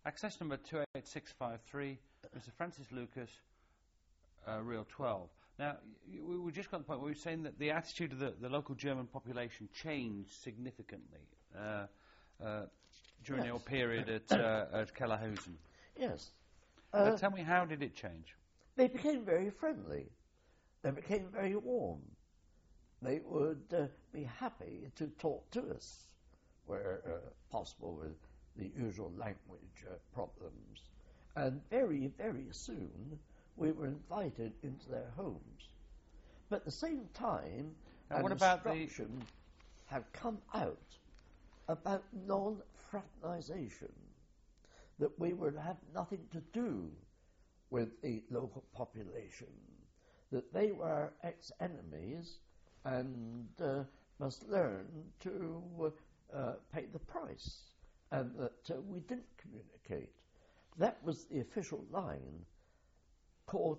Access number 28653, Mr. Francis Lucas, Real 12. Now, we just got to the point where we were saying that the attitude of the local German population changed significantly during your period at Kellerhausen. Yes. Tell me, how did it change? They became very friendly. They became very warm. They would be happy to talk to us where possible with the usual language problems. And very, very soon we were invited into their homes. But at the same time, an instruction had come out about non-fraternization, that we would have nothing to do with the local population, that they were our ex-enemies and must learn to pay the price, and that we didn't communicate. That was the official line called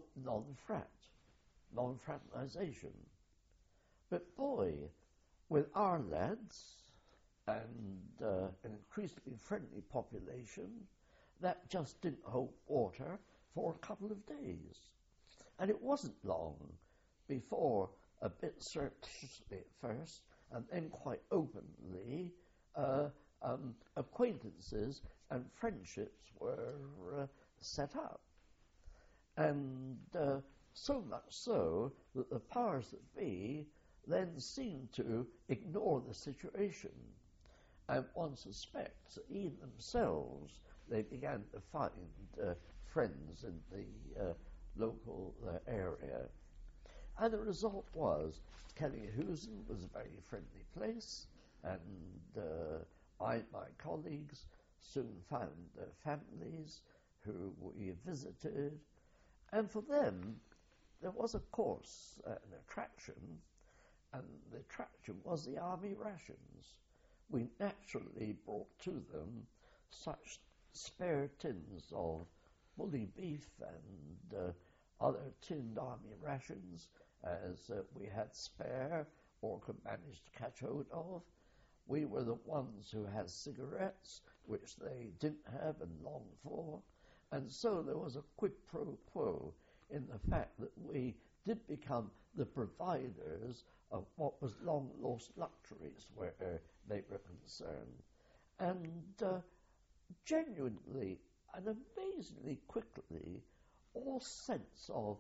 non-fraternization. But boy, with our lads and an increasingly friendly population, that just didn't hold water for a couple of days. And it wasn't long before, a bit surreptitiously at first, and then quite openly, acquaintances and friendships were set up. And so much so that the powers that be then seemed to ignore the situation. And one suspects that even themselves they began to find friends in the local area. And the result was Kellerhausen was a very friendly place, and I and my colleagues soon found families who we visited. And for them, there was, of course, an attraction, and the attraction was the army rations. We naturally brought to them such spare tins of bully beef and other tinned army rations as we had spare or could manage to catch hold of. We were the ones who had cigarettes, which they didn't have and longed for. And so there was a quid pro quo in the fact that we did become the providers of what was long lost luxuries where they were concerned. And genuinely and amazingly quickly, all sense of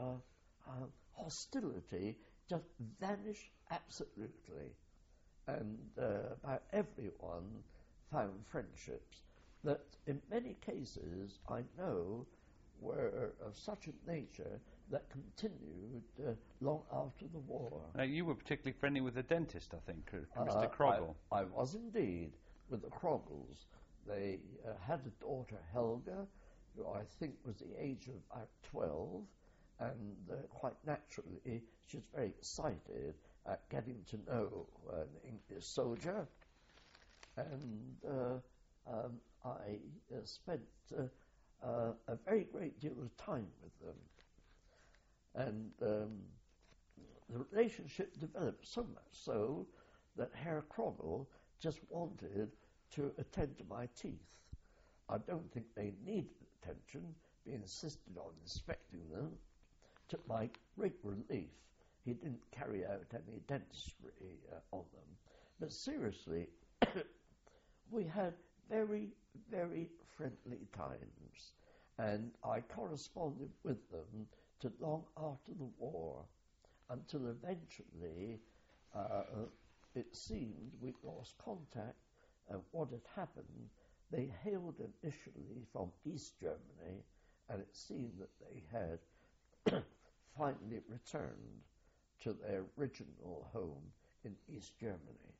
hostility just vanished absolutely. And about everyone found friendships that in many cases I know were of such a nature that continued long after the war. You were particularly friendly with the dentist, I think, Mr. Krogel. I was indeed, with the Krogels. They had a daughter, Helga, who I think was the age of about 12, and quite naturally she was very excited at getting to know an English soldier. And I spent a very great deal of time with them. And the relationship developed so much so that Herr Krogel just wanted to attend to my teeth. I don't think they needed attention, but insisted on inspecting them. To my great relief, he didn't carry out any dentistry on them. But seriously, we had very, very friendly times, and I corresponded with them to long after the war, until eventually it seemed we lost contact. And what had happened, they hailed initially from East Germany, and it seemed that they had finally returned to their original home in East Germany.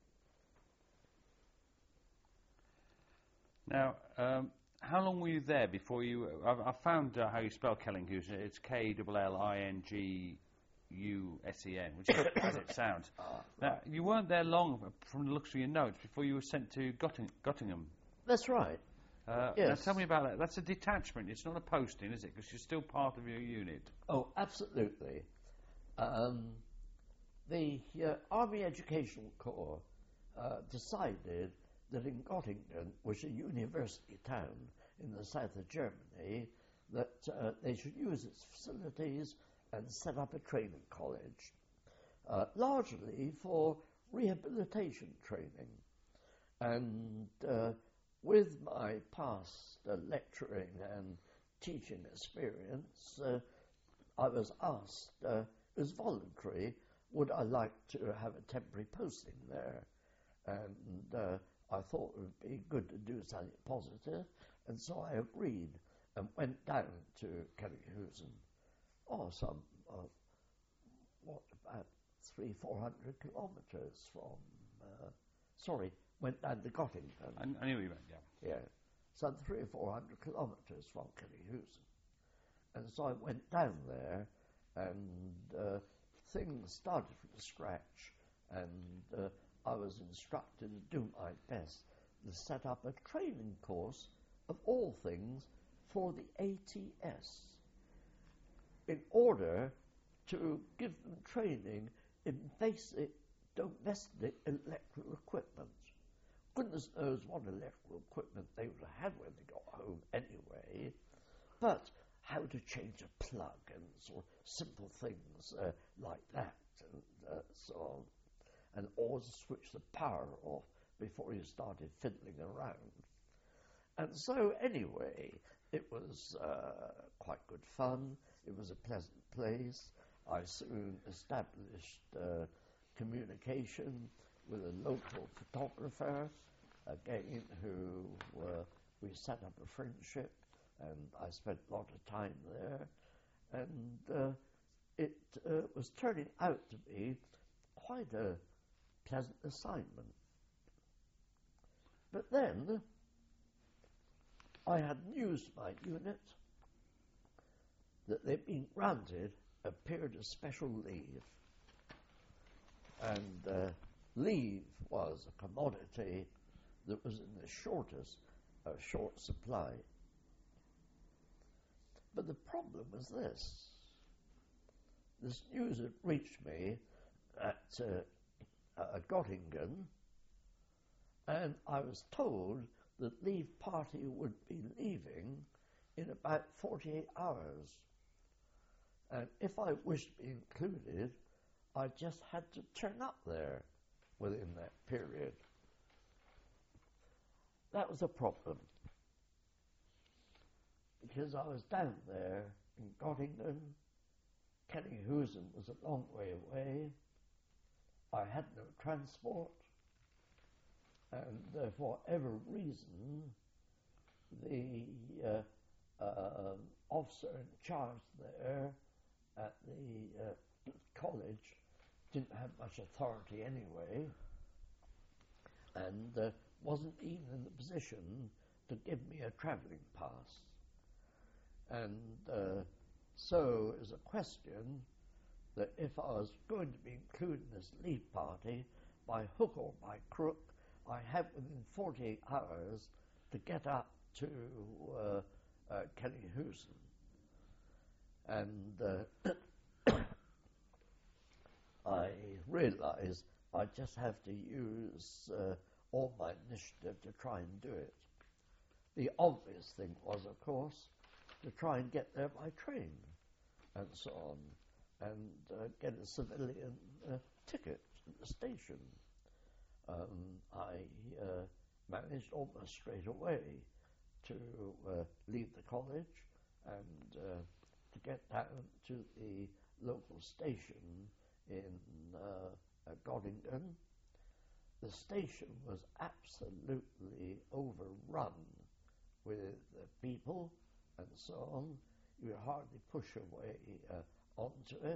Now, how long were you there before you... I found how you spell Kellerhausen. It's K-L-L-I-N-G-U-S-E-N, which is as it sounds. Now, you weren't there long, from the looks of your notes, before you were sent to Göttingen. That's right. Yes. Now, tell me about that. That's a detachment. It's not a posting, is it? Because you're still part of your unit. Oh, absolutely. The Army Educational Corps decided that in Göttingen, which is a university town in the south of Germany that they should use its facilities and set up a training college, largely for rehabilitation training. And with my past lecturing and teaching experience, I was asked, it was voluntary, would I like to have a temporary posting there? And I thought it would be good to do something positive, and so I agreed and went down to Kellinghusen, about 300-400 kilometres from, went down to Göttingen. I knew you went, yeah. Yeah, some 300 or 400 kilometres from Kellinghusen. And so I went down there, and things started from scratch, and I was instructed to do my best to set up a training course, of all things, for the ATS, in order to give them training in basic domestic electrical equipment. Goodness knows what electrical equipment they would have had when they got home anyway, but how to change a plug and sort of simple things like that, and so on, and always switch the power off before you started fiddling around. And so anyway, it was quite good fun. It was a pleasant place. I soon established communication with a local photographer, again, who we set up a friendship, and I spent a lot of time there. And it was turning out to be quite a pleasant assignment. But then I had news to my unit that they'd been granted a period of special leave. And leave was a commodity that was in the short supply. But the problem was this. This news had reached me at Göttingen, and I was told that Leave Party would be leaving in about 48 hours. And if I wished to be included, I just had to turn up there within that period. That was a problem, because I was down there in Göttingen. Kellinghusen was a long way away. I had no transport, and for whatever reason, the officer in charge there at the college didn't have much authority anyway, and wasn't even in the position to give me a travelling pass. And so it was a question that if I was going to be included in this Leave Party, by hook or by crook, I had within 48 hours to get up to Kellinghusen. And I realised I just have to use all my initiative to try and do it. The obvious thing was, of course, to try and get there by train and so on, and get a civilian ticket at the station. I managed almost straight away to leave the college and to get down to the local station in Göttingen. The station was absolutely overrun with people and so on. You could hardly push your way onto it.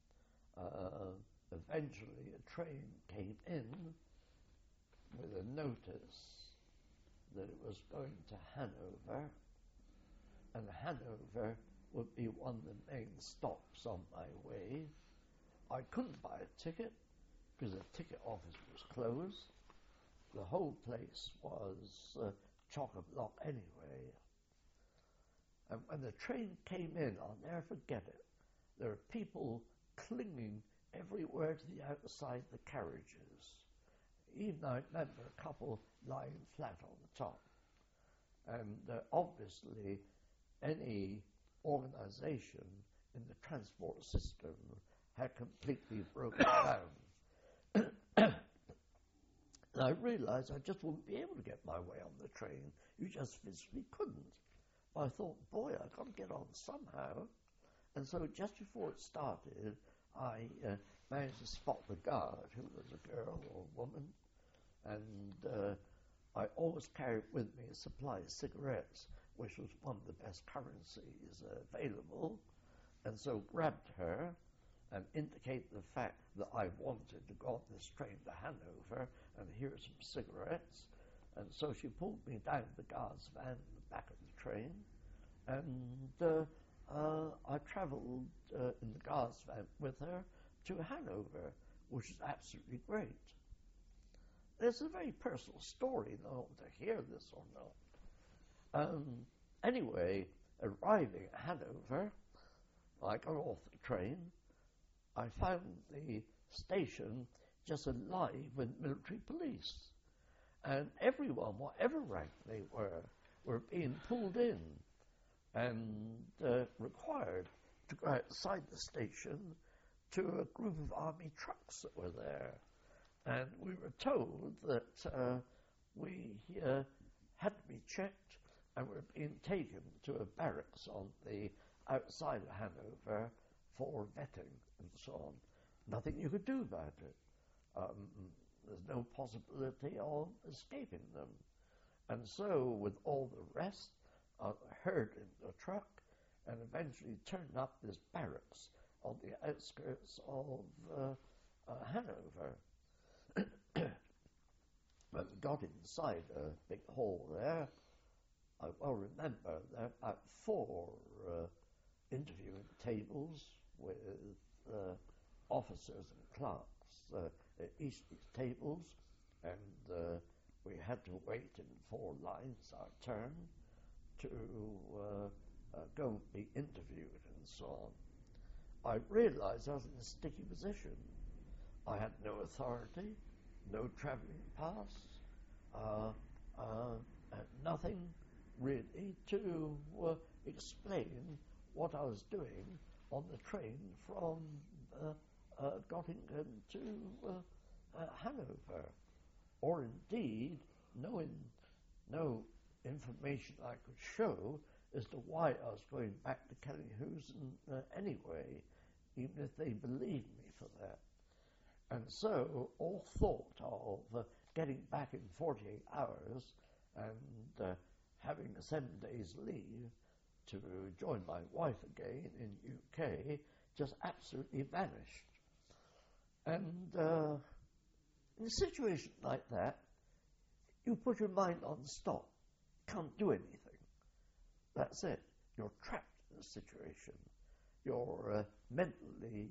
Eventually a train came in with a notice that it was going to Hanover, and Hanover would be one of the main stops on my way. I couldn't buy a ticket because the ticket office was closed. The whole place was chock-a-block anyway. And when the train came in, I'll never forget it, there were people clinging everywhere to the outside of the carriages. Even I remember a couple lying flat on the top. And obviously, any organization in the transport system had completely broken down. And I realized I just wouldn't be able to get my way on the train. You just physically couldn't. I thought, boy, I've got to get on somehow. And so just before it started, I managed to spot the guard, who was a girl or a woman, and I always carried with me a supply of cigarettes, which was one of the best currencies available, and so grabbed her and indicated the fact that I wanted to go on this train to Hanover and hear some cigarettes. And so she pulled me down the guard's van in the back of the train, and I travelled in the guard's van with her to Hanover, which is absolutely great. It's a very personal story, though, to hear this or not. Anyway, arriving at Hanover, I got off the train. I found the station just alive with military police. And everyone, whatever rank they were being pulled in and required to go outside the station to a group of army trucks that were there. And we were told that we had to be checked and were being taken to a barracks on the outside of Hanover for vetting and so on. Nothing you could do about it. There's no possibility of escaping them. And so, with all the rest, I herded in the truck and eventually turned up this barracks on the outskirts of Hanover. When we got inside a big hall there, I well remember there were about 4 interviewing tables with officers and clerks at each of these tables, and we had to wait in 4 lines our turn to go and be interviewed and so on. I realized I was in a sticky position. I had no authority, no travelling pass, nothing really to explain what I was doing on the train from Göttingen to Hanover, or indeed no information I could show as to why I was going back to Kellinghusen anyway, even if they believed me for that. And so all thought of getting back in 48 hours and having a 7 days leave to join my wife again in UK just absolutely vanished. And in a situation like that, you put your mind on stop. Can't do anything. That's it. You're trapped in a situation. You're mentally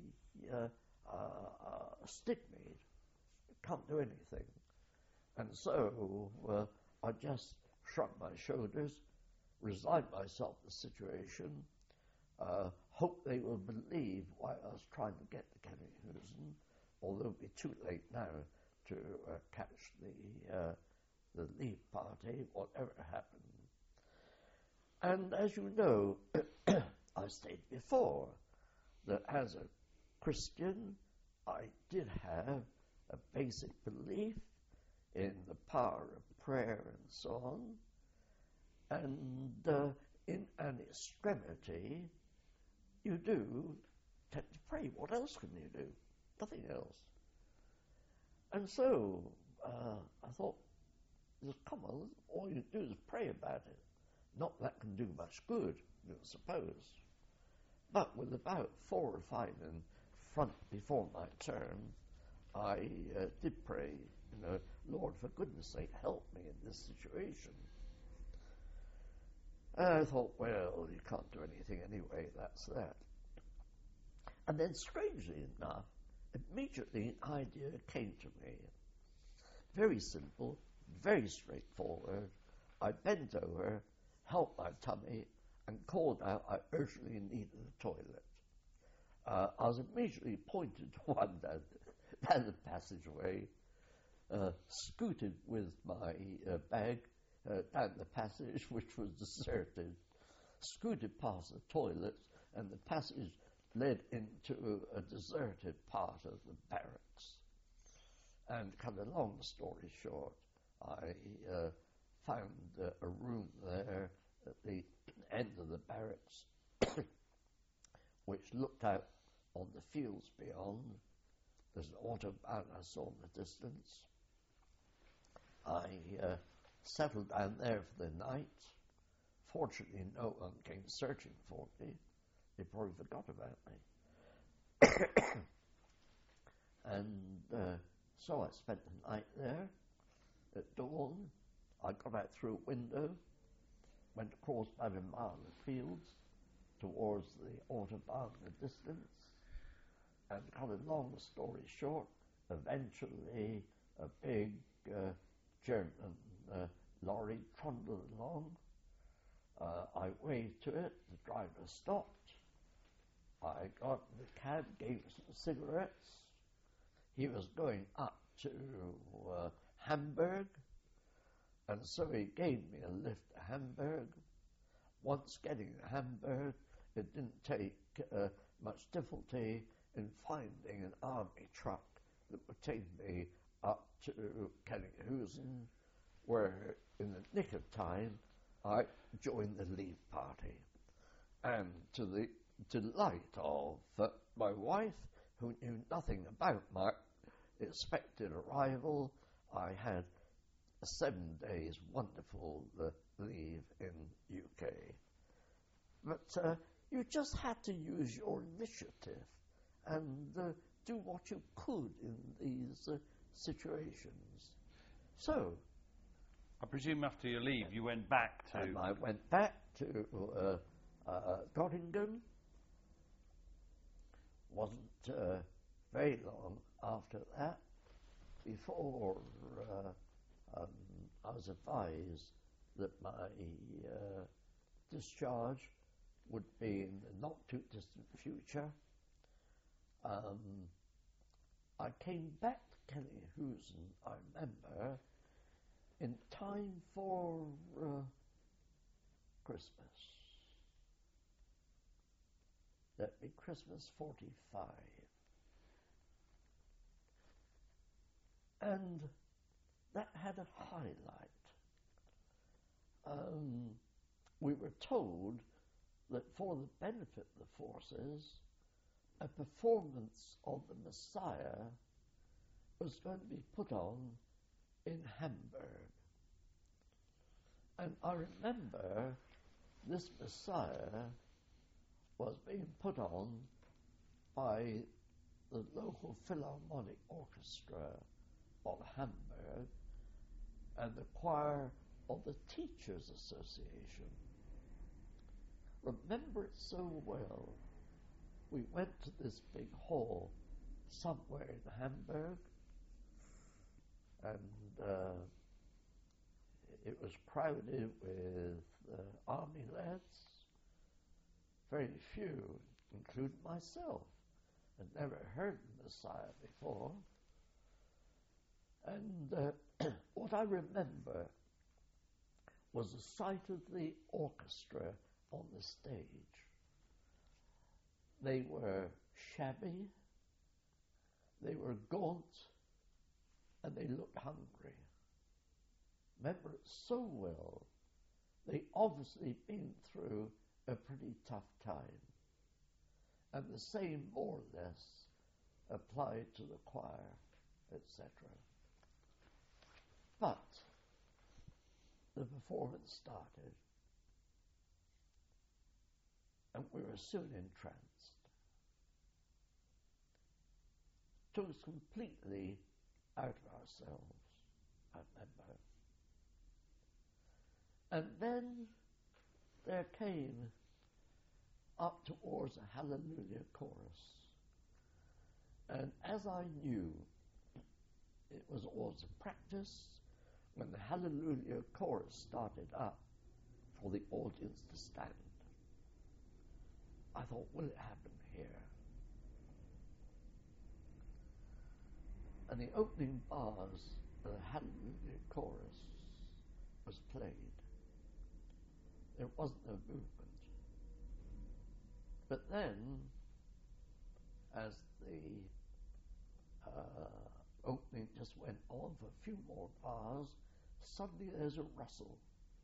stigmated. You can't do anything. And so I just shrugged my shoulders, resigned myself to the situation, hope they will believe why I was trying to get to Kellinghusen, although it would be too late now to catch the leave party, whatever happened. And as you know, I stated before that as a Christian, I did have a basic belief in the power of prayer and so on. And in an extremity, you do tend to pray. What else can you do? Nothing else. And so I thought, come on, all you do is pray about it. Not that can do much good, you suppose. But with about 4 or 5 in front before my turn, I did pray, Lord, for goodness sake, help me in this situation. And I thought, well, you can't do anything anyway, that's that. And then, strangely enough, immediately an idea came to me. Very simple, very straightforward. I bent over, helped my tummy, and called out I urgently needed a toilet. I was immediately pointed to one down the passageway, scooted with my bag down the passage, which was deserted, scooted past the toilets, and the passage led into a deserted part of the barracks. And cut a long story short, I found a room there at the end of the barracks, which looked out on the fields beyond. There's an autobahn I saw in the distance. I settled down there for the night. Fortunately, no one came searching for me. They probably forgot about me. And so I spent the night there. At dawn, I got out through a window, went across about a mile of fields towards the autobahn in the distance, and cut a long story short, eventually a big German lorry trundled along. I waved to it, the driver stopped. I got in the cab, gave him some cigarettes. He was going up to Hamburg, and so he gave me a lift to Hamburg. Once getting to Hamburg, it didn't take much difficulty in finding an army truck that would take me up to Kellinghusen, where in the nick of time I joined the Leave Party. And to the delight of my wife, who knew nothing about my expected arrival, I had 7 days wonderful leave in UK. But you just had to use your initiative and do what you could in these situations. So, I presume after your leave you went back to... And I went back to Göttingen. Wasn't very long after that before I was advised that my discharge would be in the not too distant future. I came back to Kellinghusen, I remember, in time for Christmas. That'd be Christmas 45. And that had a highlight. We were told that for the benefit of the forces, a performance of the Messiah was going to be put on in Hamburg. And I remember this Messiah was being put on by the local Philharmonic Orchestra of Hamburg and the choir of the Teachers Association. Remember it so well. We went to this big hall somewhere in Hamburg, and it was crowded with army lads. Very few, including myself, had never heard the Messiah before. And what I remember was the sight of the orchestra on the stage. They were shabby, they were gaunt, and they looked hungry. Remember it so well. They obviously been through a pretty tough time. And the same, more or less, applied to the choir, etc. But the performance started, and we were soon entranced. Took us completely out of ourselves, I remember. And then there came up towards a Hallelujah chorus. And as I knew, it was always a practice when the Hallelujah chorus started up for the audience to stand. I thought, will it happen here? And the opening bars of the Hallelujah chorus was played. There wasn't a movement. But then, as the opening just went on for a few more bars, suddenly there's a rustle.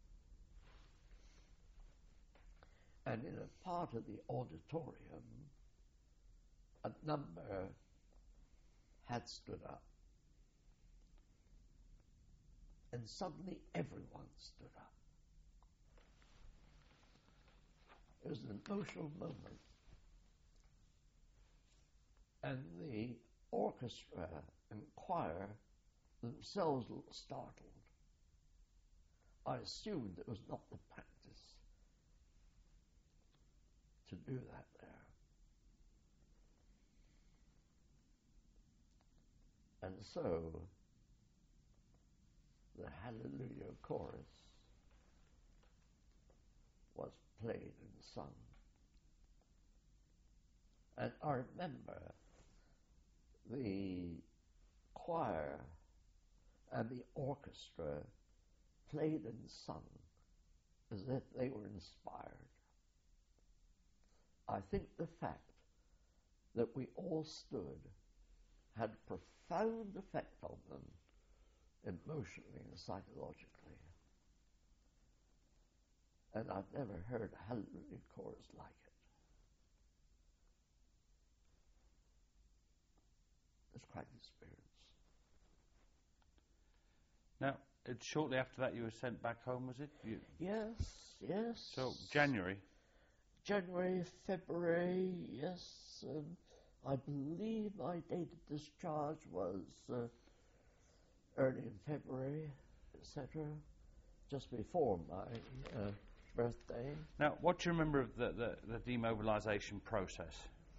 And in a part of the auditorium, a number had stood up. And suddenly everyone stood up. It was an emotional moment. And the orchestra and choir themselves looked startled. I assumed it was not the practice to do that there. And so the Hallelujah chorus was played and sung. And I remember the choir and the orchestra played and sung as if they were inspired. I think the fact that we all stood had a profound effect on them, emotionally and psychologically. And I've never heard a Hallelujah chorus like it. It's quite an experience. Now, shortly after that you were sent back home, was it? Yes. So, January, February, yes. I believe my date of discharge was early in February, etc., just before my birthday. Now, what do you remember of the demobilisation process?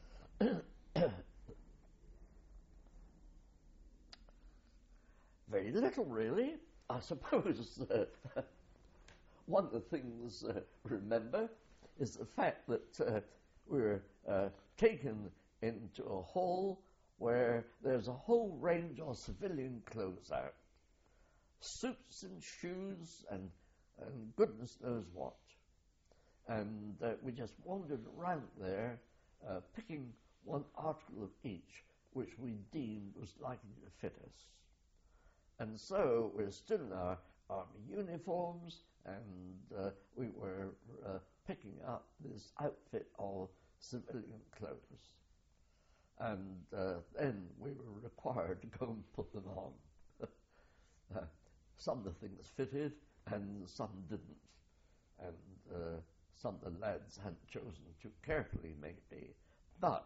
Very little, really. I suppose one of the things to remember is the fact that we were taken into a hall where there's a whole range of civilian clothes out. Suits and shoes and goodness knows what. And we just wandered around there picking one article of each which we deemed was likely to fit us. And so we're still in our army uniforms, and we were picking up this outfit of civilian clothes. And then we were required to go and put them on. Some of the things fitted, and some didn't. And some of the lads hadn't chosen too carefully, maybe. But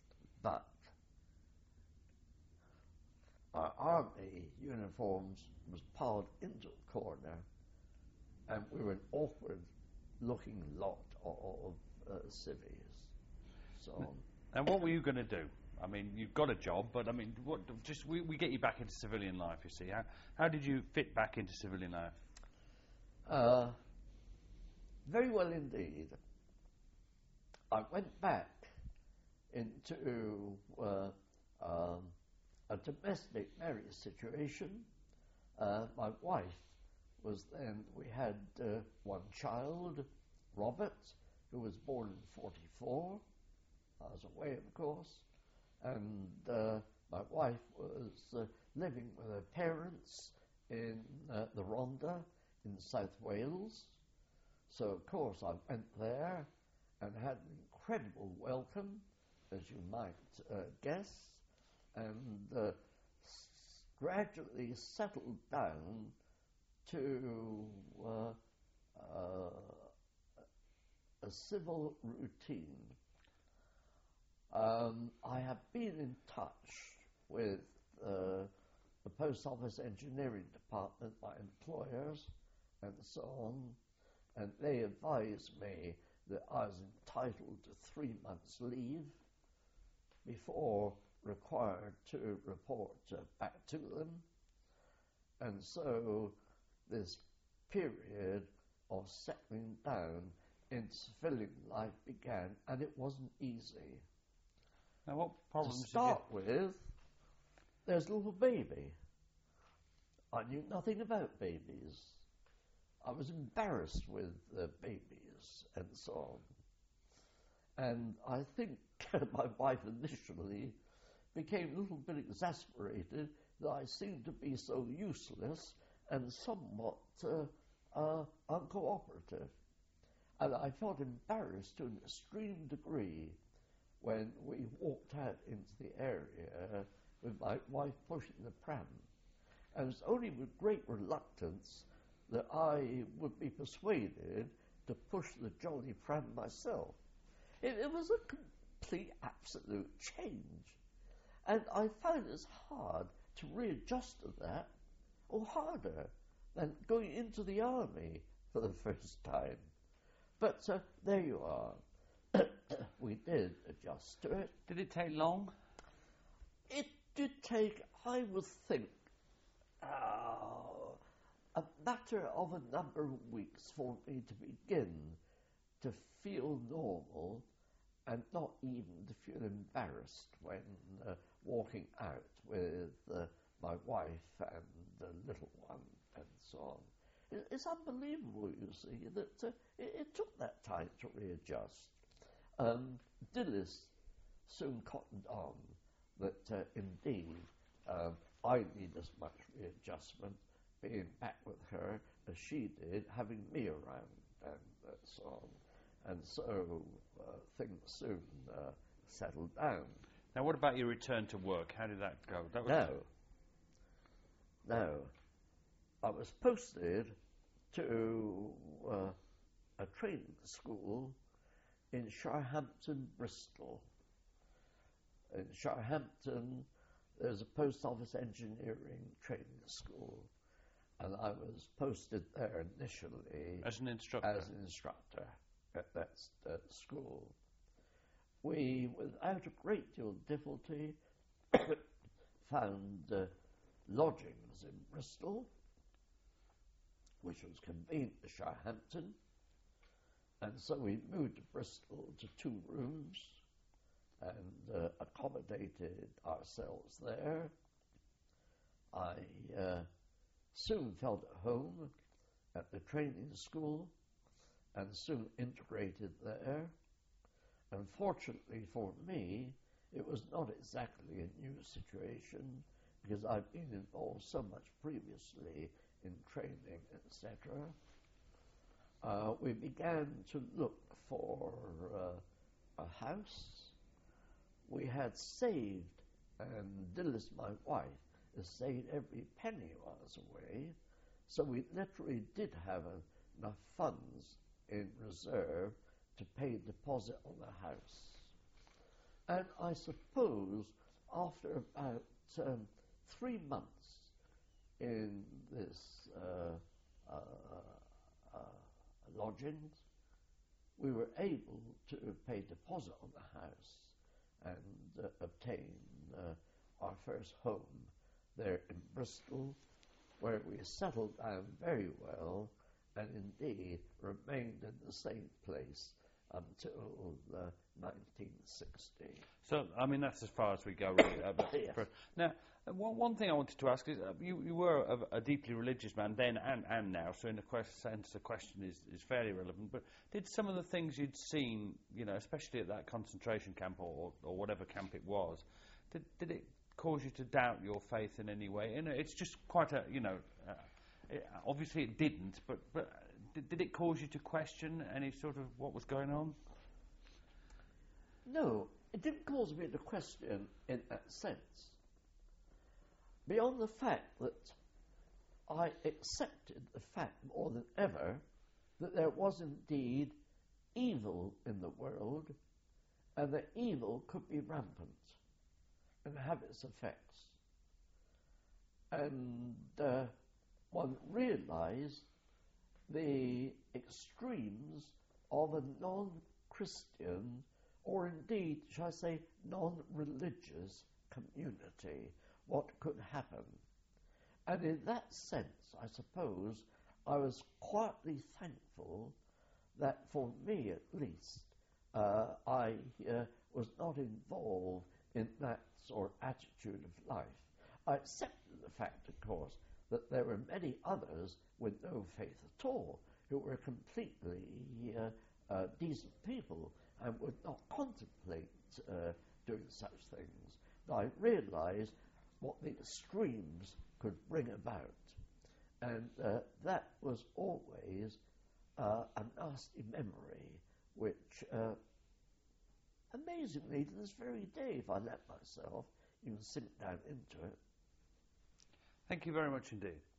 our army uniforms was piled into a corner, and we were an awkward-looking lot of civvies. So, and what were you going to do? I mean, you've got a job, but I mean, we get you back into civilian life. You see, how did you fit back into civilian life? Very well indeed. I went back into a domestic marriage situation. My wife was then, we had one child, Robert, who was born in 1944. I was away, of course. And my wife was living with her parents in the Rhondda in South Wales. So, of course, I went there and had an incredible welcome, as you might guess, and gradually settled down to a civil routine. I have been in touch with the Post Office Engineering Department, my employers, and so on, and they advised me that I was entitled to 3 months' leave before required to report back to them. And so this period of settling down in civilian life began, and it wasn't easy. Now, what problems to start with, there's a little baby. I knew nothing about babies. I was embarrassed with babies and so on. And I think my wife initially became a little bit exasperated that I seemed to be so useless and somewhat uncooperative. And I felt embarrassed to an extreme degree when we walked out into the area with my wife pushing the pram. And it was only with great reluctance that I would be persuaded to push the jolly pram myself. It was a complete, absolute change. And I found it hard to readjust to that, or harder than going into the army for the first time. But there you are. We did adjust to it. Did it take long? It did take, I would think, a matter of a number of weeks for me to begin to feel normal and not even to feel embarrassed when walking out with my wife and the little one and so on. It's unbelievable, you see, that it took that time to readjust. Dilys soon cottoned on that indeed I need as much readjustment being back with her as she did having me around and so on. And so things soon settled down. Now, what about your return to work? How did that go? No. I was posted to a training school in Shirehampton, Bristol. In Shirehampton, there's a post office engineering training school, and I was posted there initially as an instructor. At that school. We, without a great deal of difficulty, found lodgings in Bristol, which was convenient to Shirehampton, and so we moved to Bristol to 2 rooms and accommodated ourselves there. I soon felt at home at the training school and soon integrated there. Unfortunately for me, it was not exactly a new situation because I've been involved so much previously in training, etc. We began to look for a house. We had saved, and Dilys, my wife, has saved every penny while I was away, so we literally did have enough funds in reserve to pay deposit on the house. And I suppose after about 3 months in this lodgings, we were able to pay deposit on the house and obtain our first home there in Bristol, where we settled down very well and indeed remained in the same place until 1960. So, I mean, that's as far as we go, really. Yes. Now, one thing I wanted to ask is, you were a deeply religious man then and now, so in a sense the question is fairly relevant, but did some of the things you'd seen, especially at that concentration camp or whatever camp it was, did it cause you to doubt your faith in any way? And it's just quite a, obviously it didn't, but did it cause you to question any sort of what was going on? No, it didn't cause me to question in that sense. Beyond the fact that I accepted the fact more than ever that there was indeed evil in the world and that evil could be rampant and have its effects. And one realized the extremes of a non-Christian or indeed, shall I say, non-religious community, what could happen. And in that sense, I suppose, I was quietly thankful that for me at least, I was not involved in that sort of attitude of life. I accepted the fact, of course, that there were many others with no faith at all who were completely decent people and would not contemplate doing such things. I realised what the extremes could bring about, and that was always a nasty memory, which amazingly to this very day, if I let myself, you can sink down into it. Thank you very much indeed.